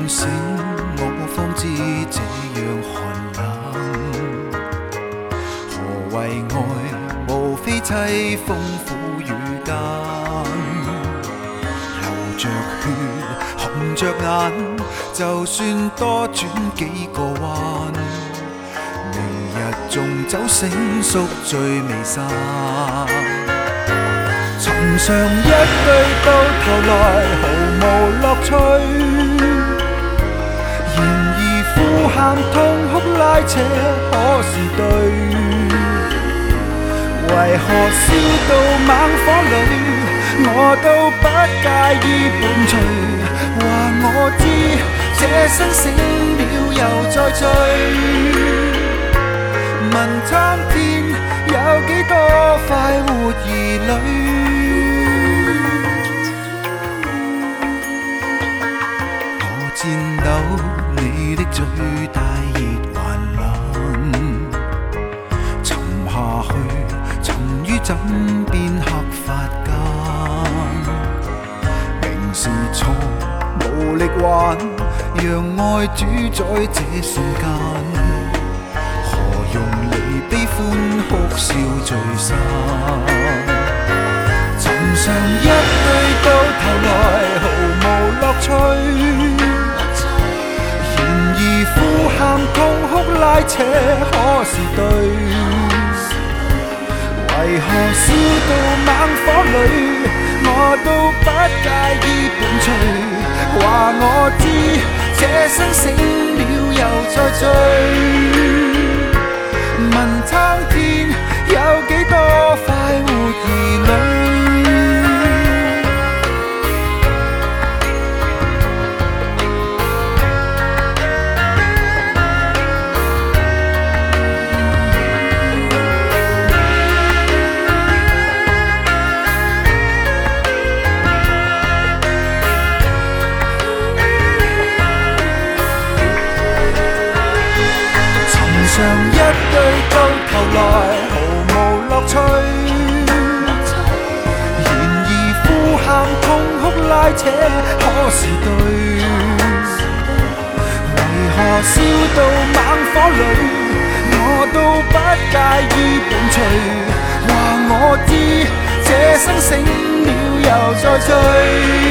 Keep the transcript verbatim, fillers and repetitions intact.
醒，我方知這樣寒冷。何謂愛？無非凄風苦雨間，流着血，紅着眼，就算多轉幾個彎，明日縱酒醒宿醉未散。尋常一對到頭來毫無樂趣，然而呼喊痛哭拉扯可是對，為何燒到猛火裏我都不介意伴隨，話我知這生醒了又再醉，問蒼天有幾多快活兒女。戰鬥你的嘴帶熱還冷，沉下去，沉於枕邊黑髮間。明是錯，無力挽，讓愛主宰這瞬間。何用離悲歡哭笑聚散？尋常一對到頭來毫無樂趣。呼喊痛哭拉扯可是對，為何燒到猛火裏我都不介意伴隨，話我知這生醒了又再醉，問蒼天有幾多快活兒女。常一對到頭來毫無樂趣，然而呼喊痛哭拉扯可是對，為何燒到猛火裏我都不介意伴隨，話我知這生醒了又再醉。